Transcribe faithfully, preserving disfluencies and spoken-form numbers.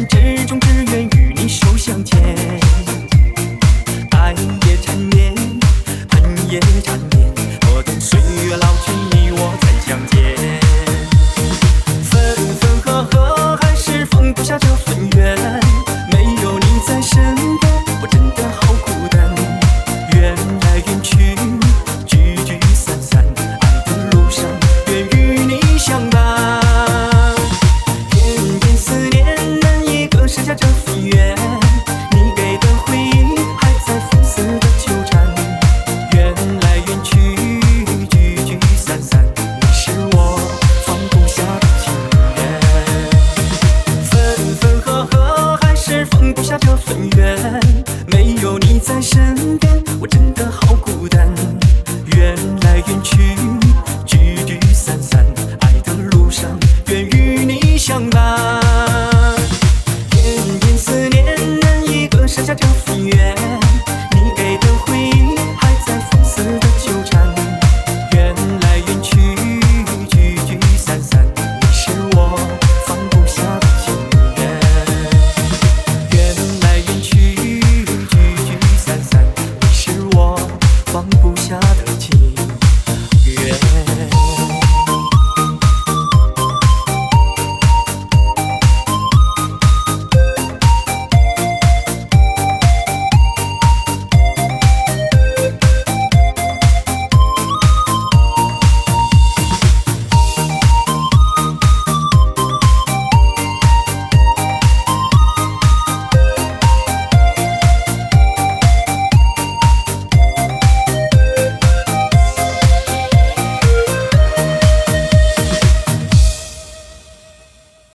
之中，只愿与你手相牵。爱也缠绵，恨也缠绵，我等岁月老去，你我再相见。分分合合，还是放不下这份缘。没有你在身边，我真的好孤单。缘来缘去，聚聚散散，爱的路上愿与你相伴。偏偏思念难以割舍下这份缘，你给的回忆还在放肆的纠缠。缘来缘去，聚聚散散，你是我放不下的情缘。分分合合，还是放不下这份缘。